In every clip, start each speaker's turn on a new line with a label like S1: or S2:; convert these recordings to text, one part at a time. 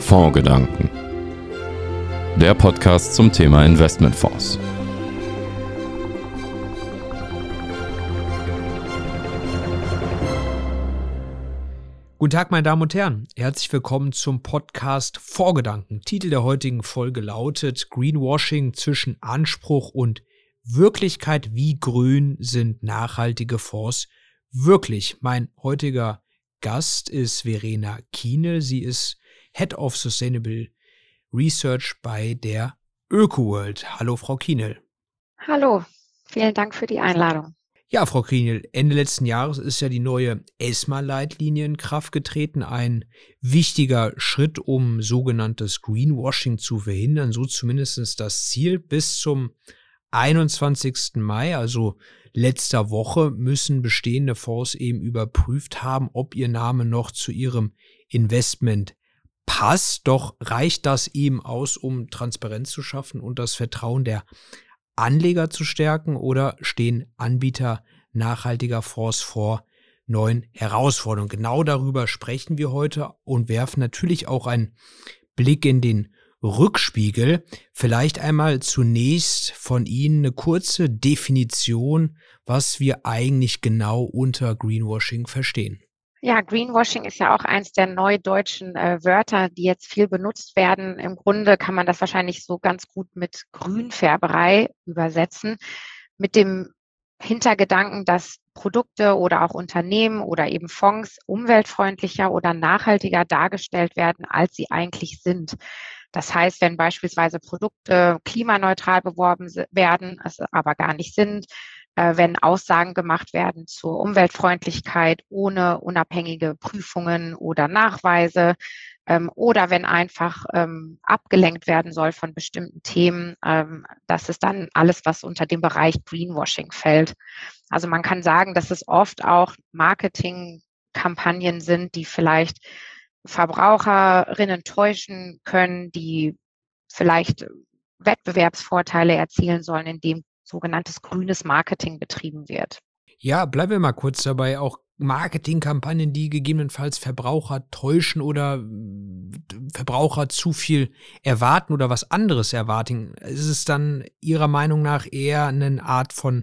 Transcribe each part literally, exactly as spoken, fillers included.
S1: Fondsgedanken. Der Podcast zum Thema Investmentfonds.
S2: Guten Tag, meine Damen und Herren. Herzlich willkommen zum Podcast Fondsgedanken. Titel der heutigen Folge lautet Greenwashing zwischen Anspruch und Wirklichkeit. Wie grün sind nachhaltige Fonds wirklich? Mein heutiger Gast ist Verena Kienel. Sie ist Head of Sustainable Research bei der ÖkoWorld. Hallo, Frau Kienel.
S3: Hallo, vielen Dank für die Einladung.
S2: Ja, Frau Kienel, Ende letzten Jahres ist ja die neue ESMA-Leitlinie in Kraft getreten. Ein wichtiger Schritt, um sogenanntes Greenwashing zu verhindern. So zumindest das Ziel. Bis zum einundzwanzigsten Mai, also letzter Woche, müssen bestehende Fonds eben überprüft haben, ob ihr Name noch zu ihrem Investment passt. Doch reicht das eben aus, um Transparenz zu schaffen und das Vertrauen der Anleger zu stärken, oder stehen Anbieter nachhaltiger Fonds vor neuen Herausforderungen? Genau darüber sprechen wir heute und werfen natürlich auch einen Blick in den Rückspiegel. Vielleicht einmal zunächst von Ihnen eine kurze Definition, was wir eigentlich genau unter Greenwashing verstehen.
S3: Ja, Greenwashing ist ja auch eins der neudeutschen äh, Wörter, die jetzt viel benutzt werden. Im Grunde kann man das wahrscheinlich so ganz gut mit Grünfärberei übersetzen, mit dem Hintergedanken, dass Produkte oder auch Unternehmen oder eben Fonds umweltfreundlicher oder nachhaltiger dargestellt werden, als sie eigentlich sind. Das heißt, wenn beispielsweise Produkte klimaneutral beworben werden, es aber gar nicht sind, wenn Aussagen gemacht werden zur Umweltfreundlichkeit ohne unabhängige Prüfungen oder Nachweise, ähm, oder wenn einfach ähm, abgelenkt werden soll von bestimmten Themen, ähm, das ist dann alles, was unter dem Bereich Greenwashing fällt. Also man kann sagen, dass es oft auch Marketingkampagnen sind, die vielleicht Verbraucherinnen täuschen können, die vielleicht Wettbewerbsvorteile erzielen sollen, indem sogenanntes grünes Marketing betrieben wird.
S2: Ja, bleiben wir mal kurz dabei. Auch Marketingkampagnen, die gegebenenfalls Verbraucher täuschen oder Verbraucher zu viel erwarten oder was anderes erwarten. Ist es dann Ihrer Meinung nach eher eine Art von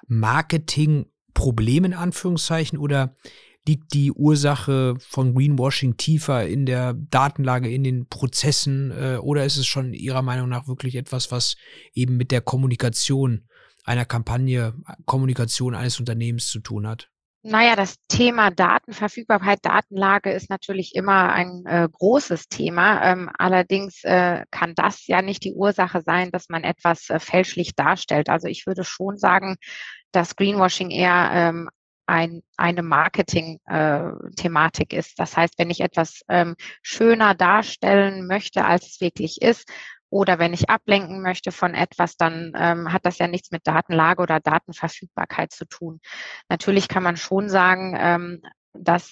S2: Marketingproblem in Anführungszeichen, oder liegt die Ursache von Greenwashing tiefer in der Datenlage, in den Prozessen, äh, oder ist es schon Ihrer Meinung nach wirklich etwas, was eben mit der Kommunikation einer Kampagne, Kommunikation eines Unternehmens zu tun hat?
S3: Naja, das Thema Datenverfügbarkeit, Datenlage ist natürlich immer ein äh, großes Thema. Ähm, allerdings äh, kann das ja nicht die Ursache sein, dass man etwas äh, fälschlich darstellt. Also ich würde schon sagen, dass Greenwashing eher ähm, ein, eine Marketing-Thematik äh, ist. Das heißt, wenn ich etwas ähm, schöner darstellen möchte, als es wirklich ist, oder wenn ich ablenken möchte von etwas, dann ähm, hat das ja nichts mit Datenlage oder Datenverfügbarkeit zu tun. Natürlich kann man schon sagen, ähm, dass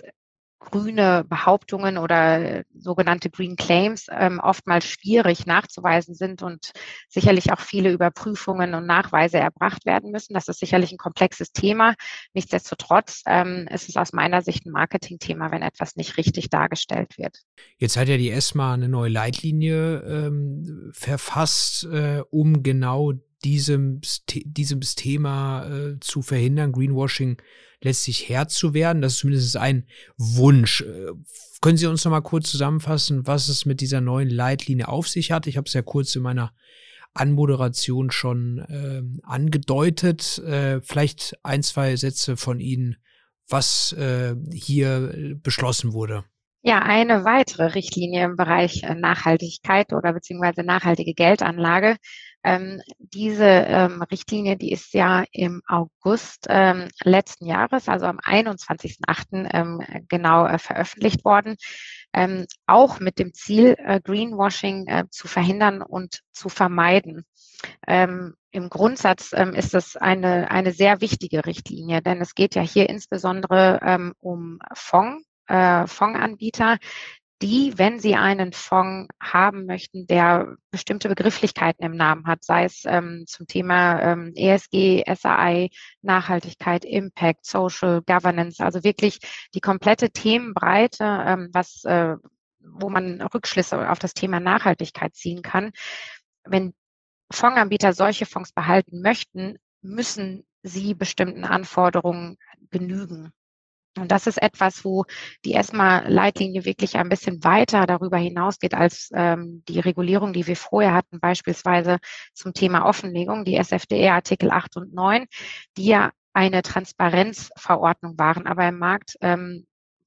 S3: grüne Behauptungen oder sogenannte Green Claims ähm, oftmals schwierig nachzuweisen sind und sicherlich auch viele Überprüfungen und Nachweise erbracht werden müssen. Das ist sicherlich ein komplexes Thema. Nichtsdestotrotz ähm, ist es aus meiner Sicht ein Marketingthema, wenn etwas nicht richtig dargestellt wird.
S2: Jetzt hat ja die ESMA eine neue Leitlinie ähm, verfasst, äh, um genau diesem, diesem Thema äh, zu verhindern, Greenwashing letztlich Herr zu werden. Das ist zumindest ein Wunsch. Äh, können Sie uns noch mal kurz zusammenfassen, was es mit dieser neuen Leitlinie auf sich hat? Ich habe es ja kurz in meiner Anmoderation schon äh, angedeutet. Äh, vielleicht ein, zwei Sätze von Ihnen, was äh, hier beschlossen wurde.
S3: Ja, eine weitere Richtlinie im Bereich Nachhaltigkeit oder beziehungsweise nachhaltige Geldanlage. Ähm, diese ähm, Richtlinie, die ist ja im August ähm, letzten Jahres, also am einundzwanzigsten achten Ähm, genau äh, veröffentlicht worden, ähm, auch mit dem Ziel, äh, Greenwashing äh, zu verhindern und zu vermeiden. Ähm, Im Grundsatz ähm, ist es eine, eine sehr wichtige Richtlinie, denn es geht ja hier insbesondere ähm, um Fonds, äh, Fondsanbieter, die, wenn sie einen Fonds haben möchten, der bestimmte Begrifflichkeiten im Namen hat, sei es ähm, zum Thema ähm, E S G, S A I, Nachhaltigkeit, Impact, Social Governance, also wirklich die komplette Themenbreite, ähm, was äh, wo man Rückschlüsse auf das Thema Nachhaltigkeit ziehen kann. Wenn Fondsanbieter solche Fonds behalten möchten, müssen sie bestimmten Anforderungen genügen. Und das ist etwas, wo die ESMA-Leitlinie wirklich ein bisschen weiter darüber hinausgeht als ähm, die Regulierung, die wir vorher hatten, beispielsweise zum Thema Offenlegung, die S F D R Artikel acht und neun, die ja eine Transparenzverordnung waren, aber im Markt ähm,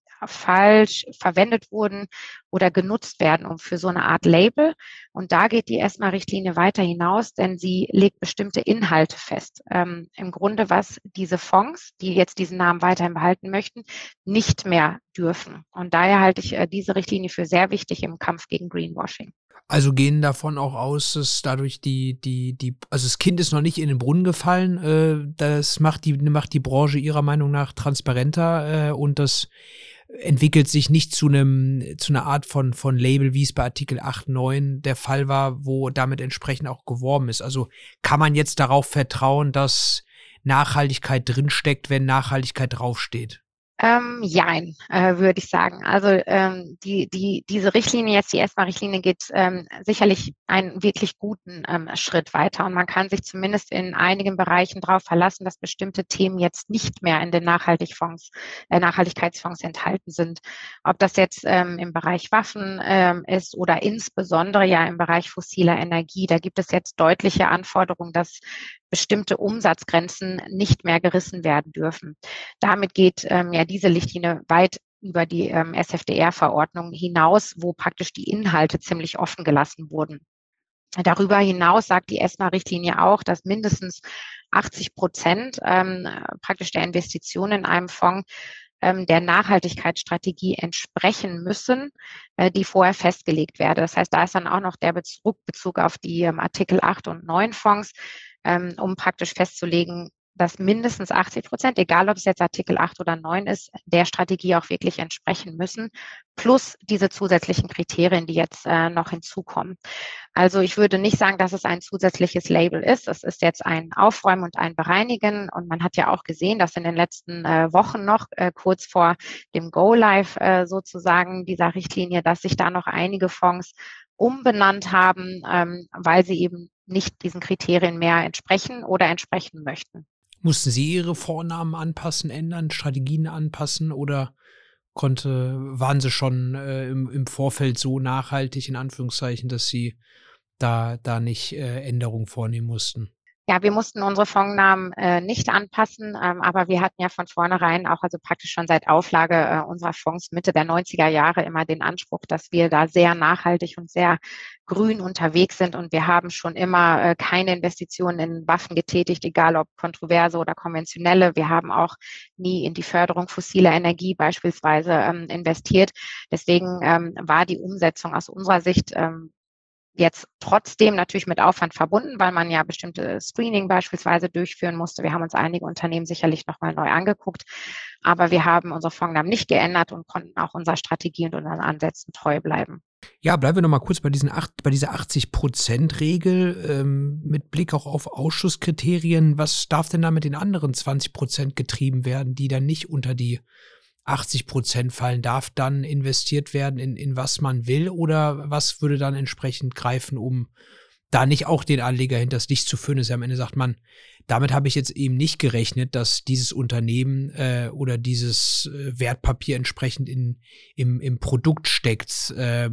S3: falsch verwendet wurden oder genutzt werden, um für so eine Art Label. Und da geht die ESMA-Richtlinie weiter hinaus, denn sie legt bestimmte Inhalte fest. Ähm, im Grunde, was diese Fonds, die jetzt diesen Namen weiterhin behalten möchten, nicht mehr dürfen. Und daher halte ich äh, diese Richtlinie für sehr wichtig im Kampf gegen Greenwashing.
S2: Also gehen davon auch aus, dass dadurch die, die, die, also das Kind ist noch nicht in den Brunnen gefallen. Äh, das macht die, macht die Branche ihrer Meinung nach transparenter äh, und das entwickelt sich nicht zu einem, zu einer Art von, von Label, wie es bei Artikel acht, neun der Fall war, wo damit entsprechend auch geworben ist. Also kann man jetzt darauf vertrauen, dass Nachhaltigkeit drinsteckt, wenn Nachhaltigkeit draufsteht?
S3: Ähm, jein, äh, würde ich sagen. Also ähm, die, die, diese Richtlinie jetzt, die ESMA-Richtlinie, geht ähm, sicherlich einen wirklich guten ähm, Schritt weiter und man kann sich zumindest in einigen Bereichen darauf verlassen, dass bestimmte Themen jetzt nicht mehr in den Nachhaltigfonds, äh, Nachhaltigkeitsfonds enthalten sind. Ob das jetzt ähm, im Bereich Waffen ähm, ist oder insbesondere ja im Bereich fossiler Energie, da gibt es jetzt deutliche Anforderungen, dass bestimmte Umsatzgrenzen nicht mehr gerissen werden dürfen. Damit geht ähm, ja diese Richtlinie weit über die ähm, S F D R-Verordnung hinaus, wo praktisch die Inhalte ziemlich offen gelassen wurden. Darüber hinaus sagt die ESMA-Richtlinie auch, dass mindestens achtzig Prozent ähm, praktisch der Investitionen in einem Fonds ähm, der Nachhaltigkeitsstrategie entsprechen müssen, äh, die vorher festgelegt werde. Das heißt, da ist dann auch noch der Bezug, Bezug auf die ähm, Artikel acht und neun Fonds, ähm, um praktisch festzulegen, dass mindestens achtzig Prozent, egal ob es jetzt Artikel acht oder neun ist, der Strategie auch wirklich entsprechen müssen, plus diese zusätzlichen Kriterien, die jetzt äh, noch hinzukommen. Also ich würde nicht sagen, dass es ein zusätzliches Label ist. Es ist jetzt ein Aufräumen und ein Bereinigen. Und man hat ja auch gesehen, dass in den letzten äh, Wochen noch, äh, kurz vor dem Go-Live äh, sozusagen dieser Richtlinie, dass sich da noch einige Fonds umbenannt haben, ähm, weil sie eben nicht diesen Kriterien mehr entsprechen oder entsprechen möchten.
S2: Mussten Sie Ihre Vornamen anpassen, ändern, Strategien anpassen oder konnte, waren Sie schon äh, im, im Vorfeld so nachhaltig, in Anführungszeichen, dass Sie da, da nicht äh, Änderungen vornehmen mussten?
S3: Ja, wir mussten unsere Fondsnamen äh, nicht anpassen, ähm, aber wir hatten ja von vornherein auch, also praktisch schon seit Auflage äh, unserer Fonds Mitte der neunziger Jahre immer den Anspruch, dass wir da sehr nachhaltig und sehr grün unterwegs sind und wir haben schon immer äh, keine Investitionen in Waffen getätigt, egal ob kontroverse oder konventionelle. Wir haben auch nie in die Förderung fossiler Energie beispielsweise ähm, investiert. Deswegen ähm, war die Umsetzung aus unserer Sicht ähm, jetzt trotzdem natürlich mit Aufwand verbunden, weil man ja bestimmte Screening beispielsweise durchführen musste. Wir haben uns einige Unternehmen sicherlich nochmal neu angeguckt, aber wir haben unsere Fondsnamen nicht geändert und konnten auch unserer Strategie und unseren Ansätzen treu bleiben.
S2: Ja, bleiben wir noch mal kurz bei diesen acht, bei dieser achtzig-Prozent-Regel ähm, mit Blick auch auf Ausschusskriterien. Was darf denn da mit den anderen zwanzig Prozent getrieben werden, die dann nicht unter die achtzig Prozent fallen? Darf dann investiert werden in, in was man will oder was würde dann entsprechend greifen, um da nicht auch den Anleger hinters Licht zu führen, dass er am Ende sagt, man, damit habe ich jetzt eben nicht gerechnet, dass dieses Unternehmen äh, oder dieses äh, Wertpapier entsprechend in, im, im Produkt steckt.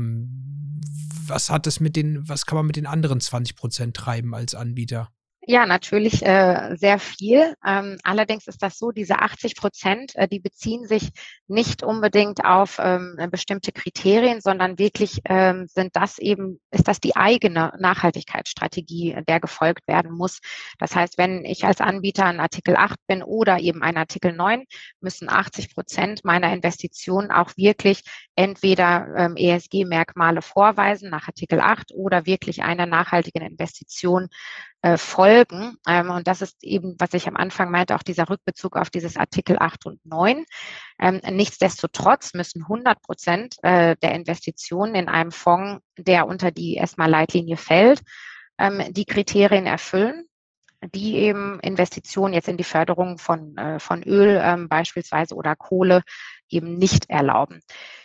S2: Ähm, was hat es mit den, was kann man mit den anderen zwanzig Prozent treiben als Anbieter?
S3: Ja, natürlich äh, sehr viel. Ähm, allerdings ist das so, diese achtzig Prozent, äh, die beziehen sich nicht unbedingt auf ähm, bestimmte Kriterien, sondern wirklich ähm, sind das eben, ist das die eigene Nachhaltigkeitsstrategie, der gefolgt werden muss. Das heißt, wenn ich als Anbieter ein Artikel acht bin oder eben ein Artikel neun, müssen achtzig Prozent meiner Investitionen auch wirklich entweder ähm, E S G-Merkmale vorweisen nach Artikel acht oder wirklich einer nachhaltigen Investition äh, folgen. Ähm, und das ist eben, was ich am Anfang meinte, auch dieser Rückbezug auf dieses Artikel acht und neun. Ähm, nichtsdestotrotz müssen hundert Prozent äh, der Investitionen in einem Fonds, der unter die ESMA-Leitlinie fällt, ähm, die Kriterien erfüllen, die eben Investitionen jetzt in die Förderung von, äh, von Öl ähm, beispielsweise oder Kohle eben nicht erlauben.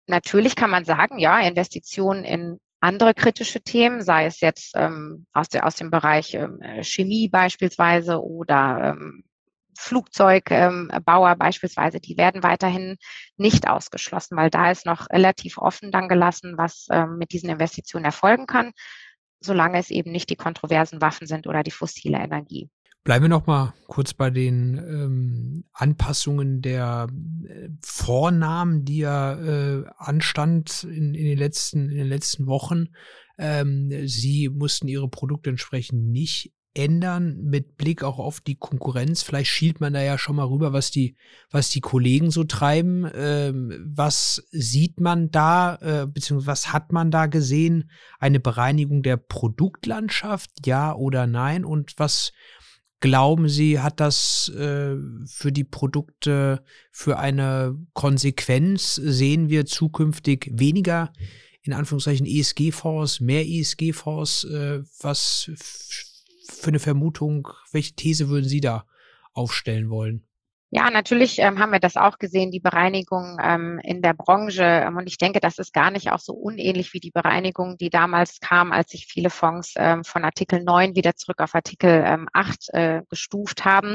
S3: natürlich kann man sagen, ja, Investitionen in andere kritische Themen, sei es jetzt ähm, aus, der, aus dem Bereich ähm, Chemie beispielsweise oder ähm, Flugzeugbauer ähm, beispielsweise, die werden weiterhin nicht ausgeschlossen, weil da ist noch relativ offen dann gelassen, was ähm, mit diesen Investitionen erfolgen kann, solange es eben nicht die kontroversen Waffen sind oder die fossile Energie.
S2: Bleiben wir noch mal kurz bei den ähm, Anpassungen der äh, Vornamen, die ja äh, anstand in, in, den letzten, in den letzten Wochen. Ähm, Sie mussten Ihre Produkte entsprechend nicht ändern, mit Blick auch auf die Konkurrenz. Vielleicht schielt man da ja schon mal rüber, was die, was die Kollegen so treiben. Ähm, was sieht man da, äh, beziehungsweise was hat man da gesehen? Eine Bereinigung der Produktlandschaft, ja oder nein? Und was glauben Sie, hat das äh, für die Produkte für eine Konsequenz? Sehen wir zukünftig weniger, in Anführungszeichen, E S G-Fonds, mehr E S G-Fonds? Äh, was für eine Vermutung, welche These würden Sie da aufstellen wollen?
S3: Ja, natürlich ähm, haben wir das auch gesehen, die Bereinigung ähm, in der Branche. Ähm, und ich denke, das ist gar nicht auch so unähnlich wie die Bereinigung, die damals kam, als sich viele Fonds ähm, von Artikel neun wieder zurück auf Artikel ähm, acht äh, gestuft haben.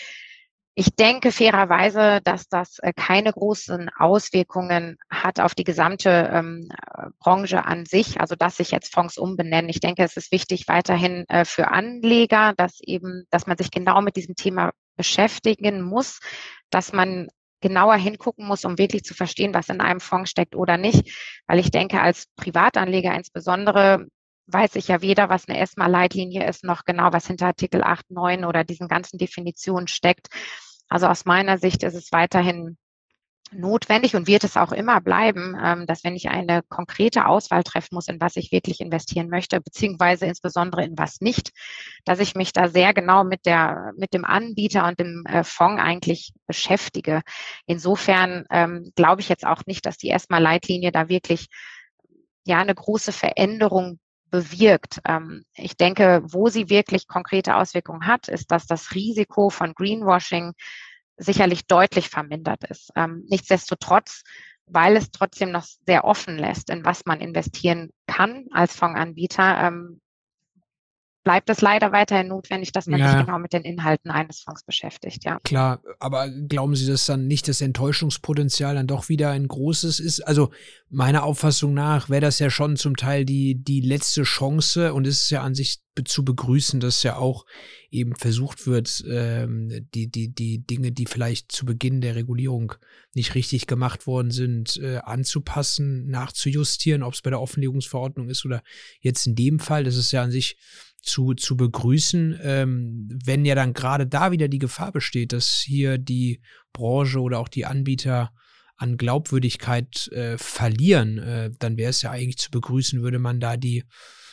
S3: Ich denke fairerweise, dass das äh, keine großen Auswirkungen hat auf die gesamte ähm, Branche an sich, also dass sich jetzt Fonds umbenennen. Ich denke, es ist wichtig weiterhin äh, für Anleger, dass eben, dass man sich genau mit diesem Thema beschäftigen muss, dass man genauer hingucken muss, um wirklich zu verstehen, was in einem Fonds steckt oder nicht. Weil ich denke, als Privatanleger insbesondere weiß ich ja weder, was eine ESMA-Leitlinie ist, noch genau, was hinter Artikel acht, neun oder diesen ganzen Definitionen steckt. Also aus meiner Sicht ist es weiterhin notwendig und wird es auch immer bleiben, dass wenn ich eine konkrete Auswahl treffen muss, in was ich wirklich investieren möchte, beziehungsweise insbesondere in was nicht, dass ich mich da sehr genau mit der, mit dem Anbieter und dem Fonds eigentlich beschäftige. Insofern ähm, glaube ich jetzt auch nicht, dass die ESMA-Leitlinie da wirklich ja eine große Veränderung bewirkt. Ähm, ich denke, wo sie wirklich konkrete Auswirkungen hat, ist, dass das Risiko von Greenwashing sicherlich deutlich vermindert ist. Ähm, nichtsdestotrotz, weil es trotzdem noch sehr offen lässt, in was man investieren kann als Fondsanbieter, ähm, bleibt es leider weiterhin notwendig, dass man
S2: Ja.
S3: sich genau mit den Inhalten eines Fonds beschäftigt, ja.
S2: Klar, aber glauben Sie, dass dann nicht das Enttäuschungspotenzial dann doch wieder ein großes ist? Also meiner Auffassung nach wäre das ja schon zum Teil die, die letzte Chance und es ist ja an sich be- zu begrüßen, dass ja auch eben versucht wird, ähm, die, die, die Dinge, die vielleicht zu Beginn der Regulierung nicht richtig gemacht worden sind, äh, anzupassen, nachzujustieren, ob es bei der Offenlegungsverordnung ist oder jetzt in dem Fall. Das ist ja an sich zu, zu begrüßen, ähm, wenn ja dann gerade da wieder die Gefahr besteht, dass hier die Branche oder auch die Anbieter an Glaubwürdigkeit äh, verlieren, äh, dann wäre es ja eigentlich zu begrüßen, würde man da die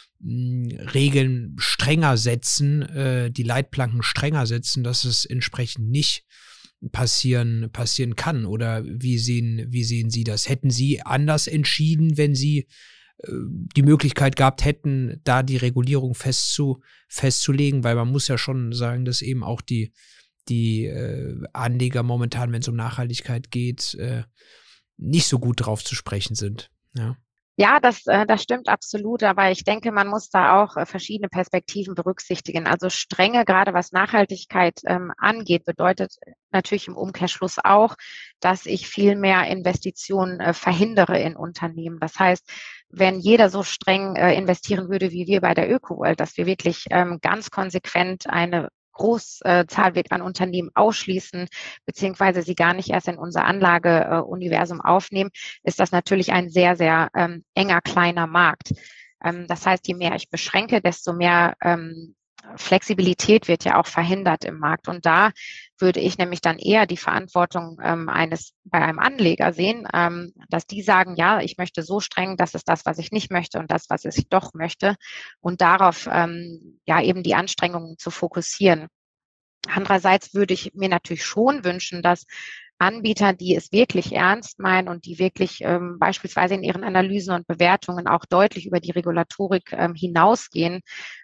S2: mh, Regeln strenger setzen, äh, die Leitplanken strenger setzen, dass es entsprechend nicht passieren, passieren kann. Oder wie sehen, wie sehen Sie das? Hätten Sie anders entschieden, wenn Sie die Möglichkeit gehabt hätten, da die Regulierung festzu, festzulegen, weil man muss ja schon sagen, dass eben auch die, die äh, Anleger momentan, wenn es um Nachhaltigkeit geht, äh, nicht so gut drauf zu sprechen sind. Ja.
S3: Ja, das, äh, das stimmt absolut, aber ich denke, man muss da auch äh, verschiedene Perspektiven berücksichtigen. Also Strenge, gerade was Nachhaltigkeit ähm, angeht, bedeutet natürlich im Umkehrschluss auch, dass ich viel mehr Investitionen äh, verhindere in Unternehmen. Das heißt, wenn jeder so streng äh, investieren würde wie wir bei der ÖkoWorld, dass wir wirklich ähm, ganz konsequent eine Großzahl äh, an Unternehmen ausschließen, beziehungsweise sie gar nicht erst in unser Anlageuniversum äh, aufnehmen, ist das natürlich ein sehr, sehr ähm, enger, kleiner Markt. Ähm, das heißt, je mehr ich beschränke, desto mehr ähm, Flexibilität wird ja auch verhindert im Markt. Und da würde ich nämlich dann eher die Verantwortung ähm, eines bei einem Anleger sehen, ähm, dass die sagen, ja, ich möchte so streng, das ist das, was ich nicht möchte und das, was ich doch möchte. Und darauf ähm, ja eben die Anstrengungen zu fokussieren. Andererseits würde ich mir natürlich schon wünschen, dass Anbieter, die es wirklich ernst meinen und die wirklich ähm, beispielsweise in ihren Analysen und Bewertungen auch deutlich über die Regulatorik ähm, hinausgehen,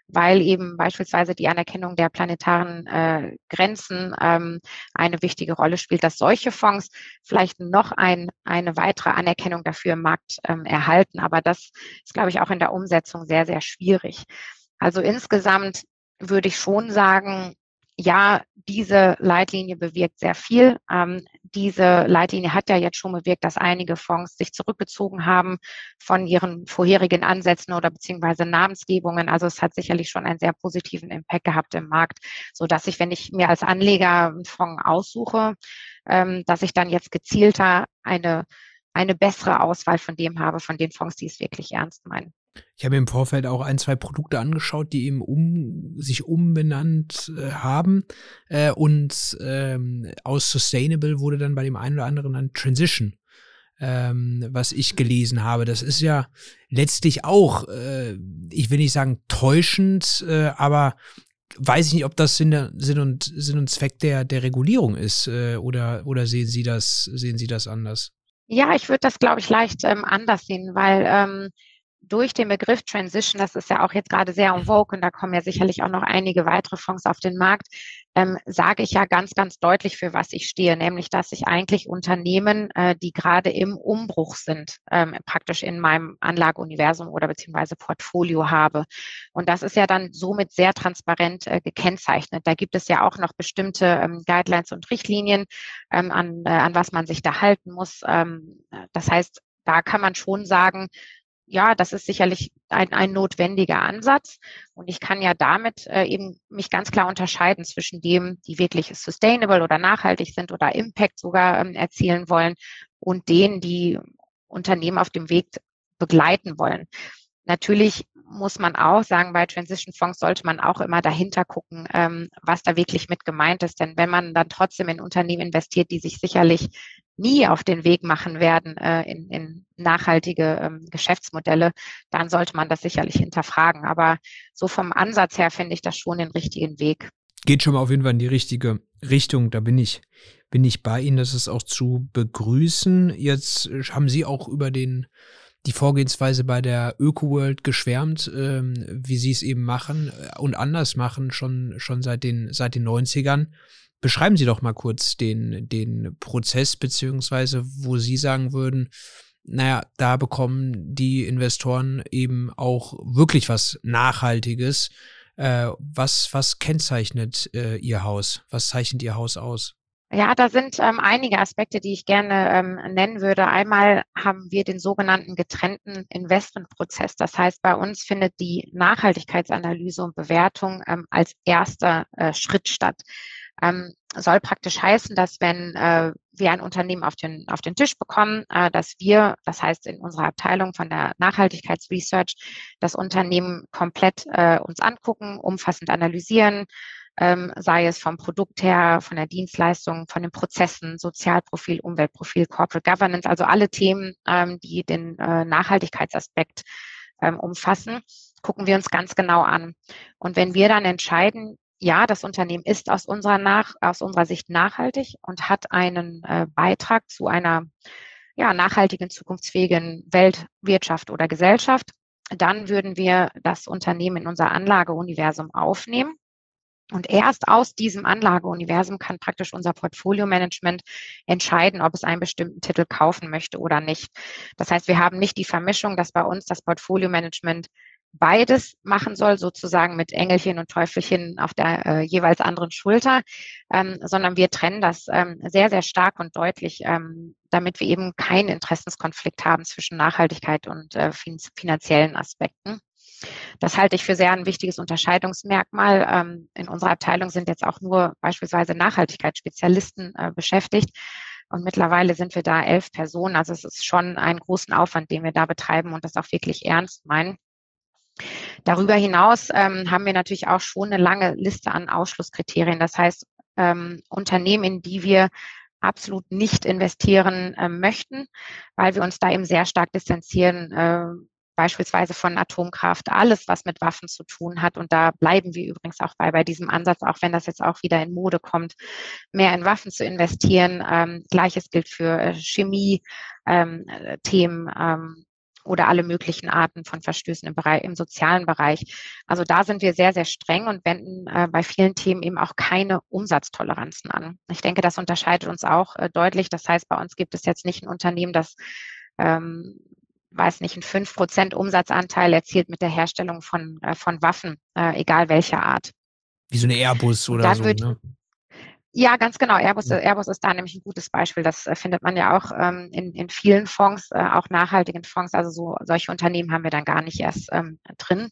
S3: weil eben beispielsweise die Anerkennung der planetaren äh, Grenzen ähm, eine wichtige Rolle spielt, dass solche Fonds vielleicht noch ein, eine weitere Anerkennung dafür im Markt ähm, erhalten. Aber das ist, glaube ich, auch in der Umsetzung sehr, sehr schwierig. Also insgesamt würde ich schon sagen, ja, diese Leitlinie bewirkt sehr viel. Ähm, diese Leitlinie hat ja jetzt schon bewirkt, dass einige Fonds sich zurückgezogen haben von ihren vorherigen Ansätzen oder beziehungsweise Namensgebungen. Also es hat sicherlich schon einen sehr positiven Impact gehabt im Markt, so dass ich, wenn ich mir als Anleger einen Fonds aussuche, ähm, dass ich dann jetzt gezielter eine, eine bessere Auswahl von dem habe, von den Fonds, die es wirklich ernst meinen.
S2: Ich habe mir im Vorfeld auch ein, zwei Produkte angeschaut, die eben um, sich umbenannt äh, haben. Äh, und ähm, aus Sustainable wurde dann bei dem einen oder anderen dann Transition, ähm, was ich gelesen habe. Das ist ja letztlich auch, äh, ich will nicht sagen täuschend, äh, aber weiß ich nicht, ob das Sinn, der, Sinn, und, Sinn und Zweck der, der Regulierung ist. Äh, oder, oder sehen Sie das, sehen Sie das anders?
S3: Ja, ich würde das, glaube ich, leicht ähm, anders sehen, weil ähm, durch den Begriff Transition, das ist ja auch jetzt gerade sehr en vogue und da kommen ja sicherlich auch noch einige weitere Fonds auf den Markt, ähm, sage ich ja ganz, ganz deutlich, für was ich stehe, nämlich, dass ich eigentlich Unternehmen, äh, die gerade im Umbruch sind, ähm, praktisch in meinem Anlageuniversum oder beziehungsweise Portfolio habe. Und das ist ja dann somit sehr transparent äh, gekennzeichnet. Da gibt es ja auch noch bestimmte ähm, Guidelines und Richtlinien, ähm, an, äh, an was man sich da halten muss. Ähm, das heißt, da kann man schon sagen, ja, das ist sicherlich ein, ein notwendiger Ansatz. Und ich kann ja damit äh, eben mich ganz klar unterscheiden zwischen dem, die wirklich sustainable oder nachhaltig sind oder Impact sogar ähm, erzielen wollen und denen, die Unternehmen auf dem Weg begleiten wollen. Natürlich muss man auch sagen, bei Transition Fonds sollte man auch immer dahinter gucken, ähm, was da wirklich mit gemeint ist. Denn wenn man dann trotzdem in Unternehmen investiert, die sich sicherlich nie auf den Weg machen werden äh, in, in nachhaltige ähm, Geschäftsmodelle, dann sollte man das sicherlich hinterfragen. Aber so vom Ansatz her finde ich das schon den richtigen Weg.
S2: Geht schon mal auf jeden Fall in die richtige Richtung. Da bin ich, bin ich bei Ihnen. Das ist auch zu begrüßen. Jetzt haben Sie auch über den die Vorgehensweise bei der ÖkoWorld geschwärmt, ähm, wie sie es eben machen und anders machen, schon, schon seit den, seit den neunzigern. Beschreiben Sie doch mal kurz den, den Prozess, beziehungsweise wo Sie sagen würden, naja, da bekommen die Investoren eben auch wirklich was Nachhaltiges. Äh, was, was kennzeichnet äh, Ihr Haus? Was zeichnet Ihr Haus aus?
S3: Ja, da sind ähm, einige Aspekte, die ich gerne ähm, nennen würde. Einmal haben wir den sogenannten getrennten Investmentprozess. Das heißt, bei uns findet die Nachhaltigkeitsanalyse und Bewertung ähm, als erster äh, Schritt statt. Ähm, soll praktisch heißen, dass wenn äh, wir ein Unternehmen auf den, auf den Tisch bekommen, äh, dass wir, das heißt in unserer Abteilung von der Nachhaltigkeitsresearch, das Unternehmen komplett äh, uns angucken, umfassend analysieren, ähm, sei es vom Produkt her, von der Dienstleistung, von den Prozessen, Sozialprofil, Umweltprofil, Corporate Governance, also alle Themen, ähm, die den äh, Nachhaltigkeitsaspekt ähm, umfassen, gucken wir uns ganz genau an. Und wenn wir dann entscheiden, ja, das Unternehmen ist aus unserer, nach, aus unserer Sicht nachhaltig und hat einen äh, Beitrag zu einer ja, nachhaltigen, zukunftsfähigen Weltwirtschaft oder Gesellschaft, dann würden wir das Unternehmen in unser Anlageuniversum aufnehmen. Und erst aus diesem Anlageuniversum kann praktisch unser Portfolio-Management entscheiden, ob es einen bestimmten Titel kaufen möchte oder nicht. Das heißt, wir haben nicht die Vermischung, dass bei uns das Portfolio-Management beides machen soll, sozusagen mit Engelchen und Teufelchen auf der äh, jeweils anderen Schulter, ähm, sondern wir trennen das ähm, sehr, sehr stark und deutlich, ähm, damit wir eben keinen Interessenskonflikt haben zwischen Nachhaltigkeit und äh, fin- finanziellen Aspekten. Das halte ich für sehr ein wichtiges Unterscheidungsmerkmal. Ähm, in unserer Abteilung sind jetzt auch nur beispielsweise Nachhaltigkeitsspezialisten äh, beschäftigt. Und mittlerweile sind wir da elf Personen. Also es ist schon einen großen Aufwand, den wir da betreiben und das auch wirklich ernst meinen. Darüber hinaus ähm, haben wir natürlich auch schon eine lange Liste an Ausschlusskriterien. Das heißt, ähm, Unternehmen, in die wir absolut nicht investieren äh, möchten, weil wir uns da eben sehr stark distanzieren, äh, beispielsweise von Atomkraft, alles, was mit Waffen zu tun hat. Und da bleiben wir übrigens auch bei, bei diesem Ansatz, auch wenn das jetzt auch wieder in Mode kommt, mehr in Waffen zu investieren. Ähm, Gleiches gilt für äh, Chemie, ähm, Themen, ähm, oder alle möglichen Arten von Verstößen im Bereich, im sozialen Bereich. Also da sind wir sehr, sehr streng und wenden äh, bei vielen Themen eben auch keine Umsatztoleranzen an. Ich denke, das unterscheidet uns auch äh, deutlich. Das heißt, bei uns gibt es jetzt nicht ein Unternehmen, das, ähm, weiß nicht, einen fünf Prozent Umsatzanteil erzielt mit der Herstellung von, äh, von Waffen, äh, egal welcher Art.
S2: Wie so eine Airbus
S3: Und
S2: oder
S3: dann
S2: so,
S3: wird,
S2: ne?
S3: ja, ganz genau. Airbus,
S2: Ja.
S3: Airbus ist da nämlich ein gutes Beispiel. Das äh, findet man ja auch ähm, in, in vielen Fonds, äh, auch nachhaltigen Fonds. Also so solche Unternehmen haben wir dann gar nicht erst ähm, drin.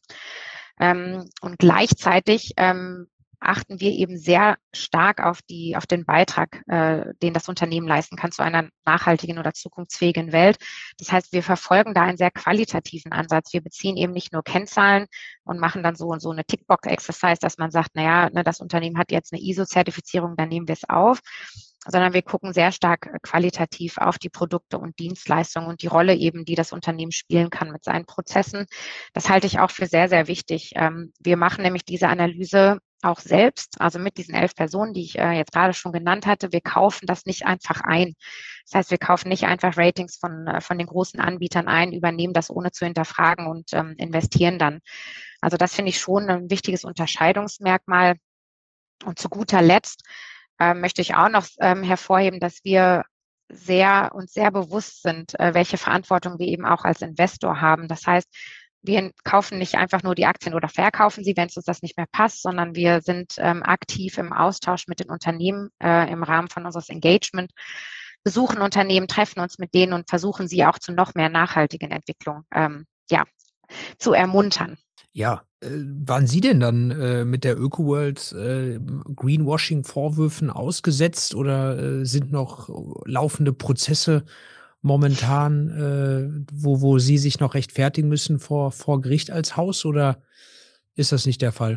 S3: Ähm, und gleichzeitig ähm, achten wir eben sehr stark auf die, auf den Beitrag, äh, den das Unternehmen leisten kann zu einer nachhaltigen oder zukunftsfähigen Welt. Das heißt, wir verfolgen da einen sehr qualitativen Ansatz. Wir beziehen eben nicht nur Kennzahlen und machen dann so so eine Tickbox-Exercise, dass man sagt, naja, ne, das Unternehmen hat jetzt eine I S O-Zertifizierung, dann nehmen wir es auf, sondern wir gucken sehr stark qualitativ auf die Produkte und Dienstleistungen und die Rolle eben, die das Unternehmen spielen kann mit seinen Prozessen. Das halte ich auch für sehr, sehr wichtig. Ähm, wir machen nämlich diese Analyse auch selbst, also mit diesen elf Personen, die ich äh, jetzt gerade schon genannt hatte. Wir kaufen das nicht einfach ein. Das heißt, wir kaufen nicht einfach Ratings von, äh, von den großen Anbietern ein, übernehmen das ohne zu hinterfragen und ähm, investieren dann. Also das finde ich schon ein wichtiges Unterscheidungsmerkmal. Und zu guter Letzt äh, möchte ich auch noch ähm, hervorheben, dass wir sehr uns sehr bewusst sind, äh, welche Verantwortung wir eben auch als Investor haben. Das heißt, wir kaufen nicht einfach nur die Aktien oder verkaufen sie, wenn es uns das nicht mehr passt, sondern wir sind ähm, aktiv im Austausch mit den Unternehmen äh, im Rahmen von unseres Engagement, besuchen Unternehmen, treffen uns mit denen und versuchen sie auch zu noch mehr nachhaltigen Entwicklung ähm, ja, zu ermuntern.
S2: Ja, äh, waren Sie denn dann äh, mit der ÖkoWorld äh, Greenwashing-Vorwürfen ausgesetzt oder äh, sind noch laufende Prozesse momentan, äh, wo, wo Sie sich noch rechtfertigen müssen vor, vor Gericht als Haus oder ist das nicht der Fall?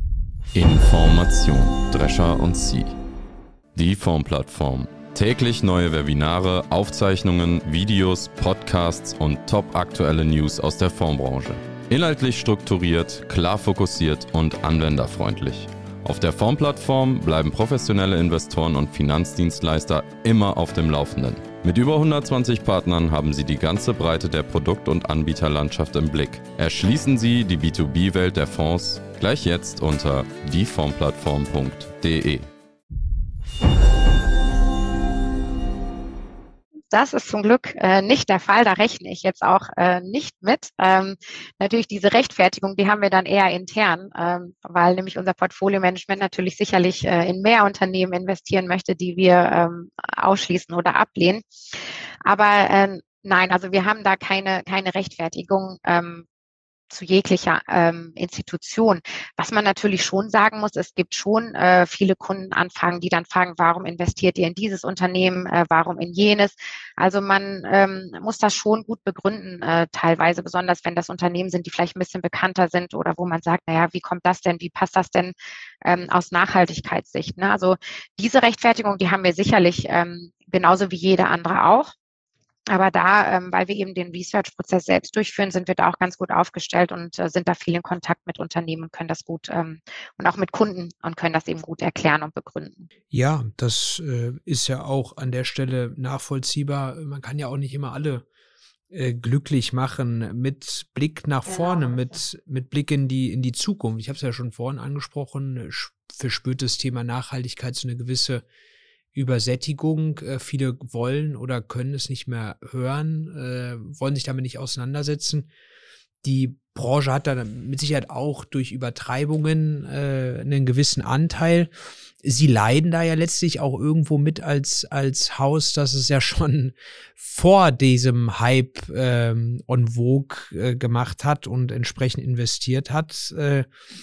S1: Information, Drescher und Sie. Die Fondsplattform. Täglich neue Webinare, Aufzeichnungen, Videos, Podcasts und top aktuelle News aus der Fondsbranche. Inhaltlich strukturiert, klar fokussiert und anwenderfreundlich. Auf der Fondsplattform bleiben professionelle Investoren und Finanzdienstleister immer auf dem Laufenden. Mit über hundertzwanzig Partnern haben Sie die ganze Breite der Produkt- und Anbieterlandschaft im Blick. Erschließen Sie die B zwei B-Welt der Fonds gleich jetzt unter die fondsplattform punkt de.
S3: Das ist zum Glück äh, nicht der Fall. Da rechne ich jetzt auch äh, nicht mit. Ähm, natürlich diese Rechtfertigung, die haben wir dann eher intern, ähm, weil nämlich unser Portfolio-Management natürlich sicherlich äh, in mehr Unternehmen investieren möchte, die wir ähm, ausschließen oder ablehnen. Aber äh, nein, also wir haben da keine, keine Rechtfertigung ähm, zu jeglicher ähm, Institution. Was man natürlich schon sagen muss, es gibt schon äh, viele Kundenanfragen, die dann fragen, warum investiert ihr in dieses Unternehmen, äh, warum in jenes? Also man ähm, muss das schon gut begründen, äh, teilweise, besonders wenn das Unternehmen sind, die vielleicht ein bisschen bekannter sind oder wo man sagt, naja, wie kommt das denn, wie passt das denn ähm, aus Nachhaltigkeitssicht? Ne? Also diese Rechtfertigung, die haben wir sicherlich ähm, genauso wie jeder andere auch. Aber da, ähm, weil wir eben den Research-Prozess selbst durchführen, sind wir da auch ganz gut aufgestellt und äh, sind da viel in Kontakt mit Unternehmen und können das gut ähm, und auch mit Kunden und können das eben gut erklären und begründen.
S2: Ja, das äh, ist ja auch an der Stelle nachvollziehbar. Man kann ja auch nicht immer alle äh, glücklich machen mit Blick nach vorne,
S3: Genau.
S2: mit, mit Blick in die, in die Zukunft. Ich habe es ja schon vorhin angesprochen, verspürt das Thema Nachhaltigkeit so eine gewisse Übersättigung. Äh, viele wollen oder können es nicht mehr hören, äh, wollen sich damit nicht auseinandersetzen. Die Branche hat da mit Sicherheit auch durch Übertreibungen äh, einen gewissen Anteil. Sie leiden da ja letztlich auch irgendwo mit als, als Haus, dass es ja schon vor diesem Hype ähm, en vogue äh, gemacht hat und entsprechend investiert hat. Äh,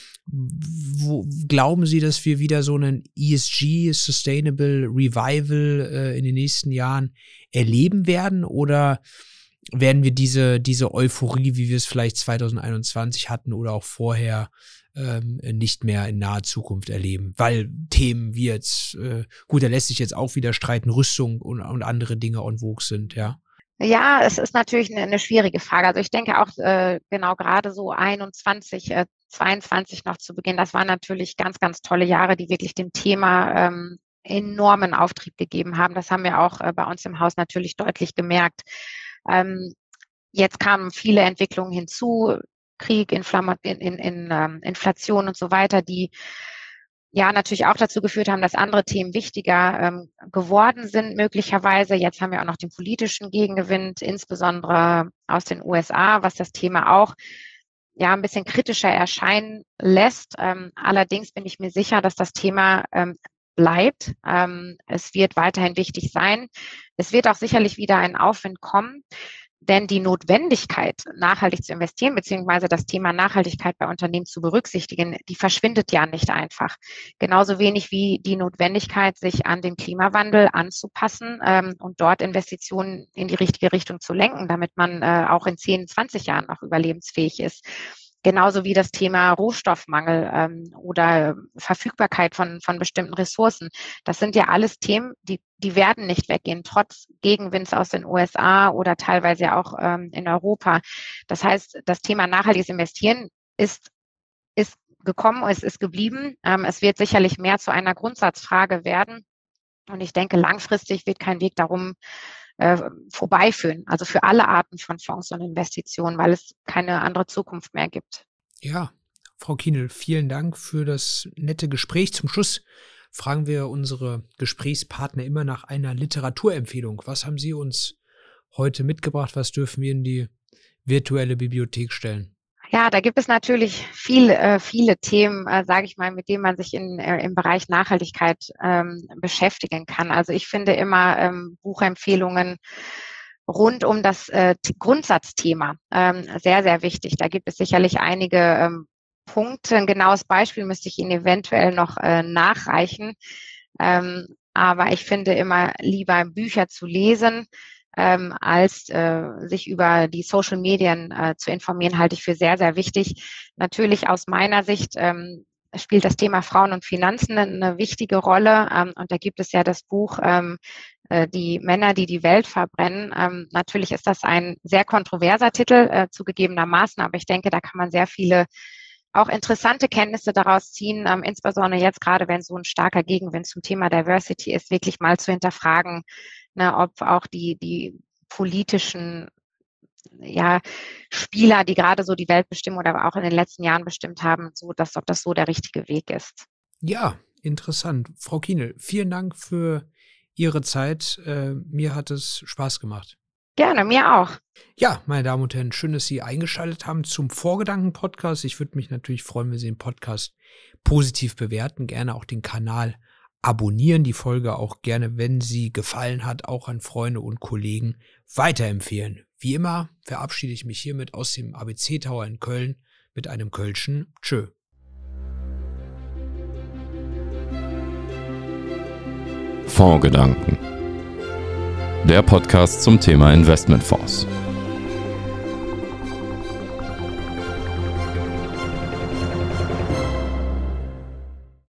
S2: Wo, glauben Sie, dass wir wieder so einen E S G, Sustainable Revival äh, in den nächsten Jahren erleben werden? Oder werden wir diese, diese Euphorie, wie wir es vielleicht zwanzig einundzwanzig hatten oder auch vorher, ähm, nicht mehr in naher Zukunft erleben? Weil Themen wie jetzt, äh, gut, da lässt sich jetzt auch wieder streiten, Rüstung und, und andere Dinge en vogue sind, ja.
S3: Ja, es ist natürlich eine, eine schwierige Frage. Also ich denke auch äh, genau gerade so einundzwanzig, äh, zweiundzwanzig noch zu Beginn, das waren natürlich ganz, ganz tolle Jahre, die wirklich dem Thema ähm, enormen Auftrieb gegeben haben. Das haben wir auch äh, bei uns im Haus natürlich deutlich gemerkt. Ähm, jetzt kamen viele Entwicklungen hinzu, Krieg, Inflama- in, in, in, ähm, Inflation und so weiter, die ja natürlich auch dazu geführt haben, dass andere Themen wichtiger ähm, geworden sind, möglicherweise. Jetzt haben wir auch noch den politischen Gegenwind, insbesondere aus den U S A, was das Thema auch ja ein bisschen kritischer erscheinen lässt. Ähm, allerdings bin ich mir sicher, dass das Thema ähm, bleibt. Ähm, es wird weiterhin wichtig sein. Es wird auch sicherlich wieder ein Aufwind kommen. Denn die Notwendigkeit, nachhaltig zu investieren, beziehungsweise das Thema Nachhaltigkeit bei Unternehmen zu berücksichtigen, die verschwindet ja nicht einfach. Genauso wenig wie die Notwendigkeit, sich an den Klimawandel anzupassen ähm, und dort Investitionen in die richtige Richtung zu lenken, damit man äh, auch in zehn, zwanzig Jahren noch überlebensfähig ist. Genauso wie das Thema Rohstoffmangel ähm, oder Verfügbarkeit von, von bestimmten Ressourcen. Das sind ja alles Themen, die, die werden nicht weggehen, trotz Gegenwinds aus den U S A oder teilweise auch ähm, in Europa. Das heißt, das Thema nachhaltiges Investieren ist, ist gekommen, es ist geblieben. Ähm, es wird sicherlich mehr zu einer Grundsatzfrage werden. Und ich denke, langfristig wird kein Weg darum äh, vorbeiführen, also für alle Arten von Fonds und Investitionen, weil es keine andere Zukunft mehr gibt.
S2: Ja, Frau Kienel, vielen Dank für das nette Gespräch. Zum Schluss fragen wir unsere Gesprächspartner immer nach einer Literaturempfehlung. Was haben Sie uns heute mitgebracht? Was dürfen wir in die virtuelle Bibliothek stellen?
S3: Ja, da gibt es natürlich viel, äh, viele Themen, äh, sage ich mal, mit denen man sich in, äh, im Bereich Nachhaltigkeit ähm, beschäftigen kann. Also ich finde immer ähm, Buchempfehlungen rund um das äh, Grundsatzthema ähm, sehr, sehr wichtig. Da gibt es sicherlich einige ähm, Punkte. Ein genaues Beispiel müsste ich Ihnen eventuell noch äh, nachreichen. Ähm, aber ich finde immer lieber Bücher zu lesen, Ähm, als äh, sich über die Social Medien äh, zu informieren, halte ich für sehr, sehr wichtig. Natürlich aus meiner Sicht ähm, spielt das Thema Frauen und Finanzen eine wichtige Rolle. Ähm, und da gibt es ja das Buch ähm, äh, Die Männer, die die Welt verbrennen. Ähm, natürlich ist das ein sehr kontroverser Titel äh, zugegebenermaßen, aber ich denke, da kann man sehr viele auch interessante Kenntnisse daraus ziehen, ähm, insbesondere jetzt gerade, wenn so ein starker Gegenwind zum Thema Diversity ist, wirklich mal zu hinterfragen, ne, ob auch die, die politischen ja, Spieler, die gerade so die Welt bestimmen oder auch in den letzten Jahren bestimmt haben, so dass, ob das so der richtige Weg ist.
S2: Ja, interessant. Frau Kienel, vielen Dank für Ihre Zeit. Äh, mir hat es Spaß gemacht.
S3: Gerne, mir auch.
S2: Ja, meine Damen und Herren, schön, dass Sie eingeschaltet haben zum Vorgedanken-Podcast. Ich würde mich natürlich freuen, wenn Sie den Podcast positiv bewerten, gerne auch den Kanal abonnieren, die Folge auch gerne, wenn sie gefallen hat, auch an Freunde und Kollegen weiterempfehlen. Wie immer verabschiede ich mich hiermit aus dem A B C Tower in Köln mit einem Kölschen Tschö.
S1: Fondsgedanken. Der Podcast zum Thema Investmentfonds.